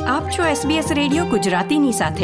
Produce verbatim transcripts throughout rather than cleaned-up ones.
આપ છો SBS radio ગુજરાતીની સાથે.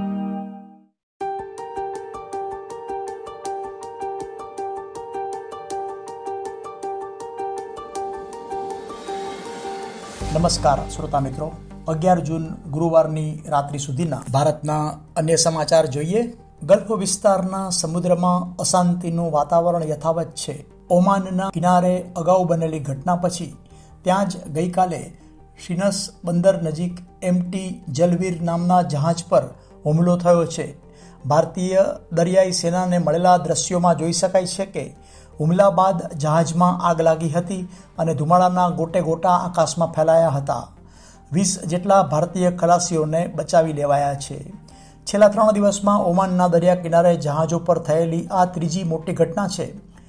નમસ્કાર શ્રોતા મિત્રો, અગિયાર જૂન ગુરુવારની રાત્રિ સુધીના ભારતના અન્ય સમાચાર જોઈએ. ગલ્ફ વિસ્તારના સમુદ્રમાં અશાંતિનું વાતાવરણ યથાવત છે. ઓમાનના કિનારે અગાઉ બનેલી ઘટના પછી ત્યાં જ ગઈકાલે શિનસ બંદર નજીક એમટી જલવીર નામના જહાજ પર હુમલો થયો છે. ભારતીય દરિયાઈ સેનાને મળેલા દ્રશ્યોમાં જોઈ શકાય છે કે હુમલા બાદ જહાજમાં આગ લાગી હતી અને ધુમાડાના ગોટે ગોટા આકાશમાં ફેલાયા હતા. વીસ જેટલા ભારતીય ખલાસીઓને બચાવી લેવાયા છે. છેલ્લા ત્રણ દિવસમાં ઓમાનના દરિયા કિનારે જહાજો પર થયેલી આ ત્રીજી મોટી ઘટના છે.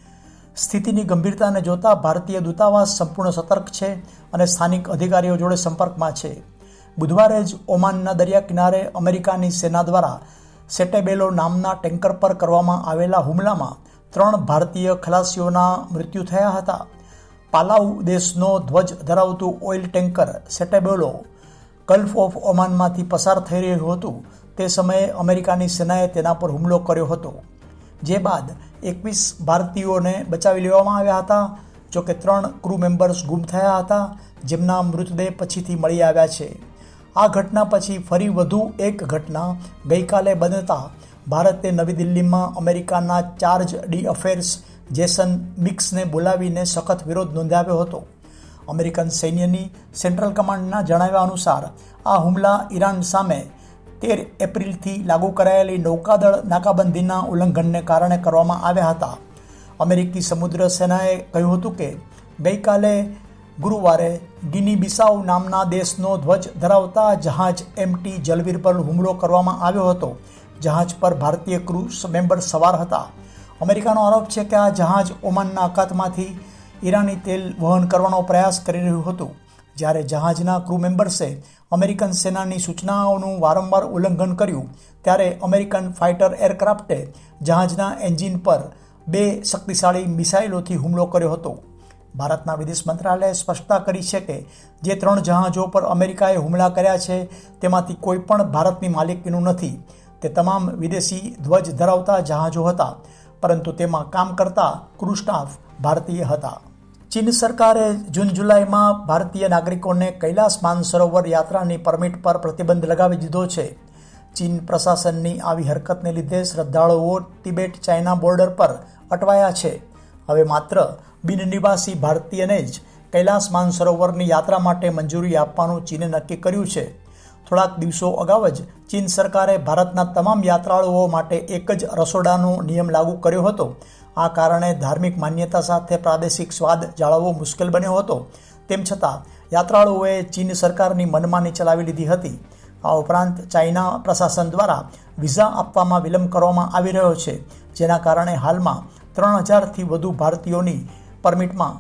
સ્થિતિની ગંભીરતાને જોતા ભારતીય દૂતાવાસ સંપૂર્ણ સતર્ક છે અને સ્થાનિક અધિકારીઓ જોડે સંપર્કમાં છે. બુધવારે જ ઓમાનના દરિયા કિનારે અમેરિકાની સેના દ્વારા સેટેબેલો નામના ટેન્કર પર કરવામાં આવેલા હુમલામાં ત્રણ ભારતીય ખલાસીઓના મૃત્યુ થયા હતા. પાલાઉ દેશનો ધ્વજ ધરાવતું oil tanker Setebello gulf of ઓમાનમાંથી પસાર થઈ રહ્યું હતું. તે સમયે અમેરિકાની સેનાએ તેના પર હુમલો કર્યો હતો, જે બાદ એકવીસ ભારતીયોને બચાવી લેવામાં આવ્યા હતા. જોકે ત્રણ ક્રૂ મેમ્બર્સ ગુમ થયા હતા, જેમના મૃતદેહ પછીથી મળી આવ્યા છે. આ ઘટના પછી ફરી વધુ એક ઘટના ગઈકાલે બનતા ભારતે નવી દિલ્હીમાં અમેરિકાના ચાર્જ ડી અફેર્સ જેસન મિક્સને બોલાવીને સખત વિરોધ નોંધાવ્યો હતો. અમેરિકન સૈન્યની સેન્ટ્રલ કમાન્ડના જણાવ્યા અનુસાર આ હુમલા ઈરાન સામે તેર એપ્રિલથી લાગુ કરાયેલી નૌકાદળ નાકાબંધીના ઉલ્લંઘનને કારણે કરવામાં આવ્યા હતા. અમેરિકી સમુદ્ર સેનાએ કહ્યું હતું કે ગઈકાલે ગુરુવારે ગિની બિસાઉ નામના દેશનો ધ્વજ ધરાવતા જહાજ એમટી જલવીર પર હુમલો કરવામાં આવ્યો હતો. જહાજ પર ભારતીય ક્રૂ મેમ્બર સવાર હતા. અમેરિકાનો આરોપ છે કે આ જહાજ ઓમાનના અખાતમાંથી ઈરાની તેલ વહન કરવાનો પ્રયાસ કરી રહ્યું હતું. જ્યારે જહાજના ક્રૂ મેમ્બર્સે અમેરિકન સેનાની સૂચનાઓનું વારંવાર ઉલ્લંઘન કર્યું, ત્યારે અમેરિકન ફાઇટર એરક્રાફ્ટે જહાજના એન્જિન પર બે શક્તિશાળી મિસાઇલોથી હુમલો કર્યો હતો. ભારતના વિદેશ મંત્રાલયે સ્પષ્ટતા કરી છે કે જે ત્રણ જહાજો પર અમેરિકાએ હુમલા કર્યા છે તેમાંથી કોઈ પણ ભારતની માલિકીનું નથી. તે તમામ વિદેશી ધ્વજ ધરાવતા જહાજો હતા, પરંતુ તેમાં કામ કરતા ક્રૂ સ્ટાફ ભારતીય હતા. ચીન સરકારે જૂન જુલાઈમાં ભારતીય નાગરિકોને કૈલાસ માનસરોવર યાત્રાની પરમિટ પર પ્રતિબંધ લગાવી દીધો છે. ચીન પ્રશાસનની આવી હરકતને લીધે શ્રદ્ધાળુઓ તિબેટ ચાઇના બોર્ડર પર અટવાયા છે. હવે માત્ર બિનનિવાસી ભારતીયને જ કૈલાસ માનસરોવરની યાત્રા માટે મંજૂરી આપવાનું ચીને નક્કી કર્યું છે. થોડાક દિવસો અગાઉ જ ચીન સરકારે ભારતના તમામ યાત્રાળુઓ માટે એક જ રસોડાનો નિયમ લાગુ કર્યો હતો. આ કારણે ધાર્મિક માન્યતા સાથે પ્રાદેશિક સ્વાદ જાળવવો મુશ્કેલ બન્યો હતો. તેમ છતાં યાત્રાળુઓએ ચીન સરકારની મનમાની ચલાવી લીધી હતી. આ ઉપરાંત ચાઇના પ્રશાસન દ્વારા વિઝા આપવામાં વિલંબ કરવામાં આવી રહ્યો છે, જેના કારણે હાલમાં ત્રણ હજારથી વધુ ભારતીયોની પરમિટમાં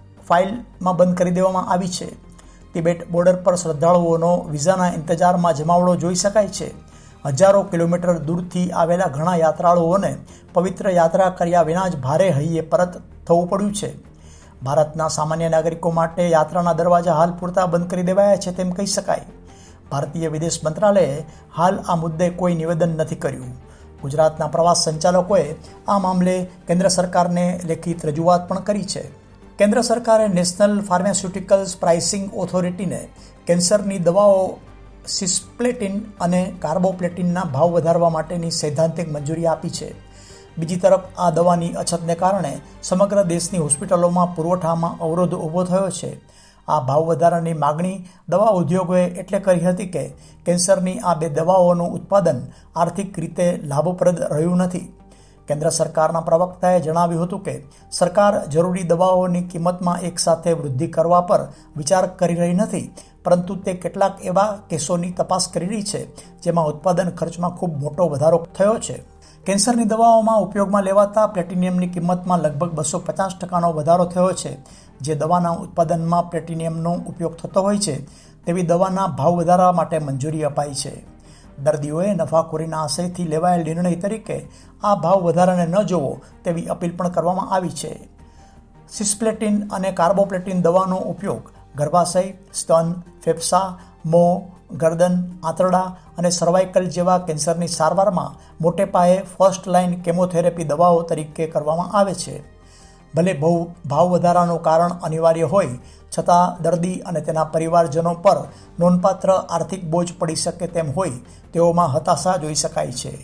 ફાઇલમાં બંધ કરી દેવામાં આવી છે. તિબેટ બોર્ડર પર શ્રદ્ધાળુઓનો વિઝાના ઇંતજારમાં જમાવડો જોઈ શકાય છે. હજારો કિલોમીટર દૂરથી આવેલા ઘણા યાત્રાળુઓને પવિત્ર યાત્રા કર્યા વિના જ ભારે હૈયે પરત થવું પડ્યું છે. ભારતના સામાન્ય નાગરિકો માટે યાત્રાના દરવાજા હાલ પૂરતા બંધ કરી દેવાયા છે તેમ કહી શકાય. ભારતીય વિદેશ મંત્રાલયે હાલ આ મુદ્દે કોઈ નિવેદન નથી કર્યું. ગુજરાતના પ્રવાસ સંચાલકોએ આ મામલે કેન્દ્ર સરકારને લેખિત રજૂઆત પણ કરી છે. કેન્દ્ર સરકારે નેશનલ ફાર્માસ્યુટિકલ્સ પ્રાઇસિંગ ઓથોરિટીને કેન્સરની દવાઓ સિસ્પ્લેટિન અને કાર્બોપ્લેટિનના ભાવ વધારવા માટેની સૈદ્ધાંતિક મંજૂરી આપી છે. બીજી તરફ આ દવાની અછતને કારણે સમગ્ર દેશની હોસ્પિટલોમાં પુરવઠામાં અવરોધ ઊભો થયો છે. આ ભાવ વધારાની માગણી દવા ઉદ્યોગોએ એટલે કરી હતી કે કેન્સરની આ બે દવાઓનું ઉત્પાદન આર્થિક રીતે લાભપ્રદ રહ્યું નથી. કેન્દ્ર સરકારના પ્રવક્તાએ જણાવ્યું હતું કે સરકાર જરૂરી દવાઓની કિંમતમાં એકસાથે વૃદ્ધિ કરવા પર વિચાર કરી રહી નથી, પરંતુ તે કેટલાક એવા કેસોની તપાસ કરી રહી છે જેમાં ઉત્પાદન ખર્ચમાં ખૂબ મોટો વધારો થયો છે. કેન્સરની દવાઓમાં ઉપયોગમાં લેવાતા પ્લેટિનિયમની કિંમતમાં લગભગ બસો પચાસ ટકાનો વધારો થયો છે. જે દવાના ઉત્પાદનમાં પ્લેટિનિયમનો ઉપયોગ થતો હોય છે તેવી દવાના ભાવ વધારવા માટે મંજૂરી અપાઈ છે. દર્દીઓએ નફાખોરીના આશયથી લેવાયેલ નિર્ણય તરીકે આ ભાવ વધારાને ન જોવો તેવી અપીલ પણ કરવામાં આવી છે. સિસ્પ્લેટિન અને કાર્બોપ્લેટિન દવાનો ઉપયોગ ગર્ભાશય, સ્તન, ફેફસા, મોં, ગરદન, આંતરડા અને સર્વાઇકલ જેવા કેન્સરની સારવારમાં મોટે પાયે ફર્સ્ટ લાઇન કેમોથેરેપી દવાઓ તરીકે કરવામાં આવે છે. ભલે બહુ ભાવ વધારાનું કારણ અનિવાર્ય હોય છતાં દર્દી અને તેના પરિવારજનો પર નોંધપાત્ર આર્થિક બોજ પડી શકે તેમ હોય તેઓમાં હતાશા જોઈ શકાય છે.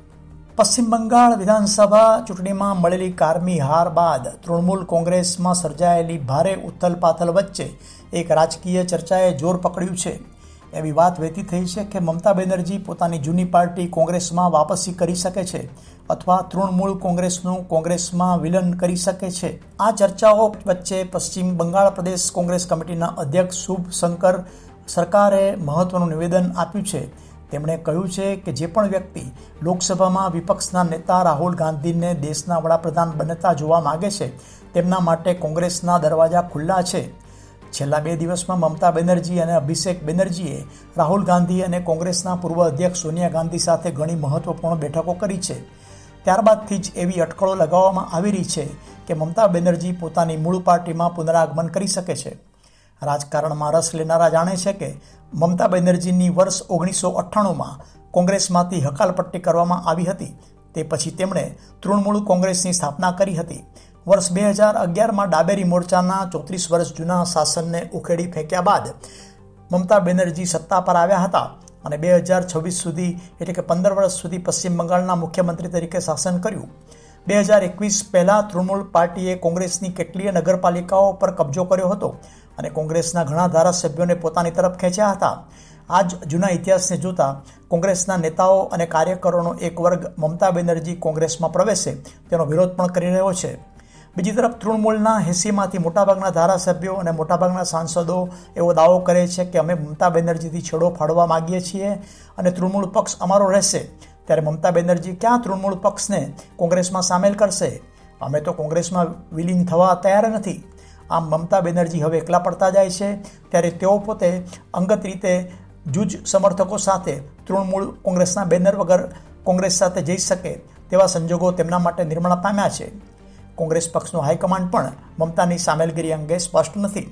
પશ્ચિમ બંગાળ વિધાનસભા ચૂંટણીમાં મળેલી કારમી હાર બાદ તૃણમૂલ કોંગ્રેસમાં સર્જાયેલી ભારે ઉથલપાથલ વચ્ચે એક રાજકીય ચર્ચાએ જોર પકડ્યું છે. એવી વાત વહેતી થઈ છે કે મમતા બેનર્જી પોતાની જૂની પાર્ટી કોંગ્રેસમાં વાપસી કરી શકે છે અથવા તૃણમૂલ કોંગ્રેસનું કોંગ્રેસમાં વિલન કરી શકે છે. આ ચર્ચાઓ વચ્ચે પશ્ચિમ બંગાળ પ્રદેશ કોંગ્રેસ કમિટીના અધ્યક્ષ શુભ શંકર સરકારે મહત્વનું નિવેદન આપ્યું છે. તેમણે કહ્યું છે કે જે પણ વ્યક્તિ લોકસભામાં વિપક્ષના નેતા રાહુલ ગાંધીને દેશના વડાપ્રધાન બનતા જોવા માગે છે તેમના માટે કોંગ્રેસના દરવાજા ખુલ્લા છે. છેલ્લા બે દિવસમાં મમતા બેનર્જી અને અભિષેક બેનર્જીએ રાહુલ ગાંધી અને કોંગ્રેસના પૂર્વ અધ્યક્ષ સોનિયા ગાંધી સાથે ઘણી મહત્વપૂર્ણ બેઠકો કરી છે. ત્યારબાદથી જ એવી અટકળો લગાવવામાં આવી રહી છે કે મમતા બેનર્જી પોતાની મૂળ પાર્ટીમાં પુનરાગમન કરી શકે છે. રાજકારણમાં રસ લેનારા જાણે છે કે મમતા બેનર્જીની વર્ષ ઓગણીસો અઠ્ઠાણુંમાં કોંગ્રેસમાંથી હકાલપટ્ટી કરવામાં આવી હતી. તે પછી તેમણે તૃણમૂલ કોંગ્રેસની સ્થાપના કરી હતી. વર્ષ બે હજાર અગિયારમાં ડાબેરી મોરચાના ચોત્રીસ વર્ષ જૂના શાસનને ઉખેડી ફેંક્યા બાદ મમતા બેનર્જી સત્તા પર આવ્યા હતા અને બે હજાર છવ્વીસ સુધી એટલે કે પંદર વર્ષ સુધી પશ્ચિમ બંગાળના મુખ્યમંત્રી તરીકે શાસન કર્યું. બે હજાર એકવીસ પહેલાં તૃણમૂલ પાર્ટીએ કોંગ્રેસની કેટલીય નગરપાલિકાઓ પર કબજો કર્યો હતો અને કોંગ્રેસના ઘણા ધારાસભ્યોને પોતાની તરફ ખેંચ્યા હતા. આ જ જૂના ઇતિહાસને જોતા કોંગ્રેસના નેતાઓ અને કાર્યકરોનો એક વર્ગ મમતા બેનર્જી કોંગ્રેસમાં પ્રવેશે તેનો વિરોધ પણ કરી રહ્યો છે. બીજી તરફ તૃણમૂલના એંસીમાંથી મોટાભાગના ધારાસભ્યો અને મોટાભાગના સાંસદો એવો દાવો કરે છે કે અમે મમતા બેનર્જીથી છેડો ફાડવા માગીએ છીએ અને તૃણમૂલ પક્ષ અમારો રહેશે. ત્યારે મમતા બેનર્જી ક્યાં તૃણમૂલ પક્ષને કોંગ્રેસમાં સામેલ કરશે? અમે તો કોંગ્રેસમાં વિલીન થવા તૈયાર નથી. આમ મમતા બેનર્જી હવે એકલા પડતા જાય છે. ત્યારે તેઓ પોતે અંગત રીતે જૂજ સમર્થકો સાથે તૃણમૂલ કોંગ્રેસના બેનર વગર કોંગ્રેસ સાથે જઈ શકે તેવા સંજોગો તેમના માટે નિર્માણ પામ્યા છે. કોંગ્રેસ પક્ષનો હાઈકમાન્ડ પણ મમતાની સામેલગીરી અંગે સ્પષ્ટ નથી.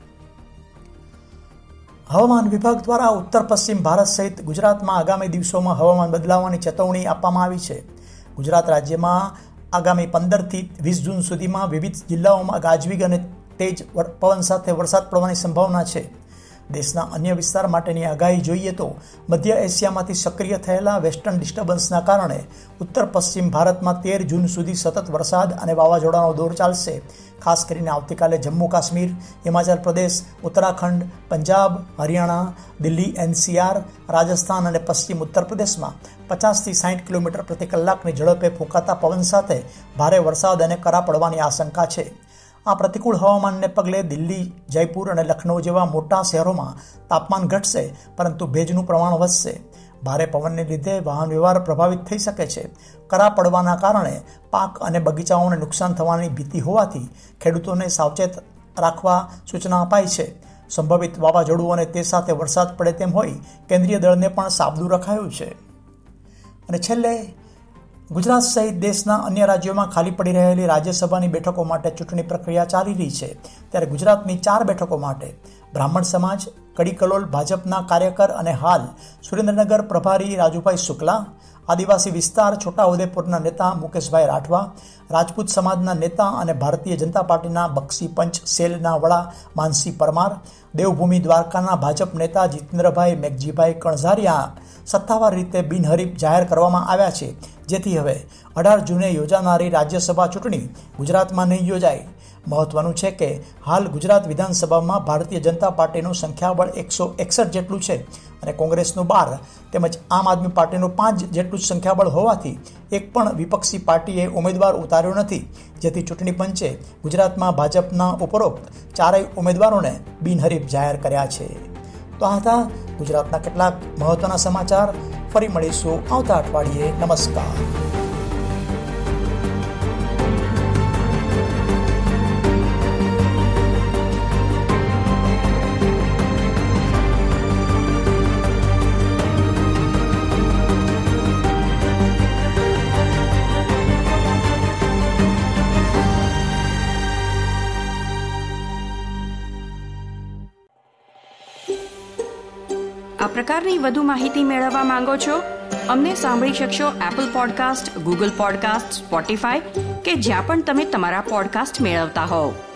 હવામાન વિભાગ દ્વારા ઉત્તર પશ્ચિમ ભારત સહિત ગુજરાતમાં આગામી દિવસોમાં હવામાન બદલાવાની ચેતવણી આપવામાં આવી છે. ગુજરાત રાજ્યમાં આગામી પંદરથી વીસ જૂન સુધીમાં વિવિધ જિલ્લાઓમાં ગાજવીજ અને તેજ પવન સાથે વરસાદ પડવાની સંભાવના છે. દેશના અન્ય વિસ્તાર માટેની આગાહી જોઈએ તો મધ્ય એશિયામાંથી સક્રિય થયેલા વેસ્ટર્ન ડિસ્ટર્બન્સના કારણે ઉત્તર પશ્ચિમ ભારતમાં તેર જૂન સુધી સતત વરસાદ અને વાવાઝોડાનો દોર ચાલશે. ખાસ કરીને આવતીકાલે જમ્મુ કાશ્મીર, હિમાચલ પ્રદેશ, ઉત્તરાખંડ, પંજાબ, હરિયાણા, દિલ્હી, એનસીઆર, રાજસ્થાન અને પશ્ચિમ ઉત્તર પ્રદેશમાં પચાસથી સાઠ કિલોમીટર પ્રતિ કલાકની ઝડપે ફૂંકાતા પવન સાથે ભારે વરસાદ અને કરા પડવાની આશંકા છે. આ પ્રતિકૂળ હવામાનને પગલે દિલ્હી, જયપુર અને લખનૌ જેવા મોટા શહેરોમાં તાપમાન ઘટશે પરંતુ ભેજનું પ્રમાણ વધશે. ભારે પવનને લીધે વાહન વ્યવહાર પ્રભાવિત થઈ શકે છે. કરા પડવાના કારણે પાક અને બગીચાઓને નુકસાન થવાની ભીતિ હોવાથી ખેડૂતોને સાવચેત રાખવા સૂચના અપાઈ છે. સંભવિત વાવાઝોડું અને તે સાથે વરસાદ પડે તેમ હોય કેન્દ્રીય દળને પણ સાબદું રખાયું છે. અને છેલ્લે ગુજરાત સહિત દેશના અન્ય રાજ્યોમાં ખાલી પડી રહેલી રાજ્યસભાની બેઠકો માટે ચૂંટણી પ્રક્રિયા ચાલી રહી છે. ત્યારે ગુજરાતની ચાર બેઠકો માટે બ્રાહ્મણ સમાજ, કડી કલોલ ભાજપના કાર્યકર અને હાલ સુરેન્દ્રનગર પ્રભારી રાજુભાઈ શુક્લા, આદિવાસી વિસ્તાર છોટાઉદેપુરના નેતા મુકેશભાઈ રાઠવા, રાજપૂત સમાજના નેતા અને ભારતીય જનતા પાર્ટીના બક્ષી પંચ સેલના વડા માનસી પરમાર, દેવભૂમિ દ્વારકાના ભાજપ નેતા જીતેન્દ્રભાઈ મેઘજીભાઈ કણઝારિયા સત્તાવાર રીતે બિનહરીફ જાહેર કરવામાં આવ્યા છે. જેથી હવે અઢાર જૂને યોજાનારી રાજ્યસભા ચૂંટણી ગુજરાતમાં નહીં યોજાય. મહત્વનું છે કે હાલ ગુજરાત વિધાનસભામાં ભારતીય જનતા પાર્ટીનું સંખ્યાબળ એકસો એકસઠ જેટલું છે અને કોંગ્રેસનું બાર તેમજ આમ આદમી પાર્ટીનું પાંચ જેટલું જ સંખ્યાબળ હોવાથી એક પણ વિપક્ષી પાર્ટીએ ઉમેદવાર ઉતાર્યો નથી. જેથી ચૂંટણી પંચે ગુજરાતમાં ભાજપના ઉપરોક્ત ચારેય ઉમેદવારોને બિનહરીફ જાહેર કર્યા છે. તો આ હતા ગુજરાતના કેટલાક મહત્વના સમાચાર. ફરી મળીશું આવતા અઠવાડિયે. નમસ્કાર. આ પ્રકારની વધુ માહિતી મેળવવા માંગો છો? અમને સાંભળી શકશો Apple podcast, Google podcast, Spotify કે જ્યાં પણ તમે તમારા પોડકાસ્ટ મેળવતા હોવ.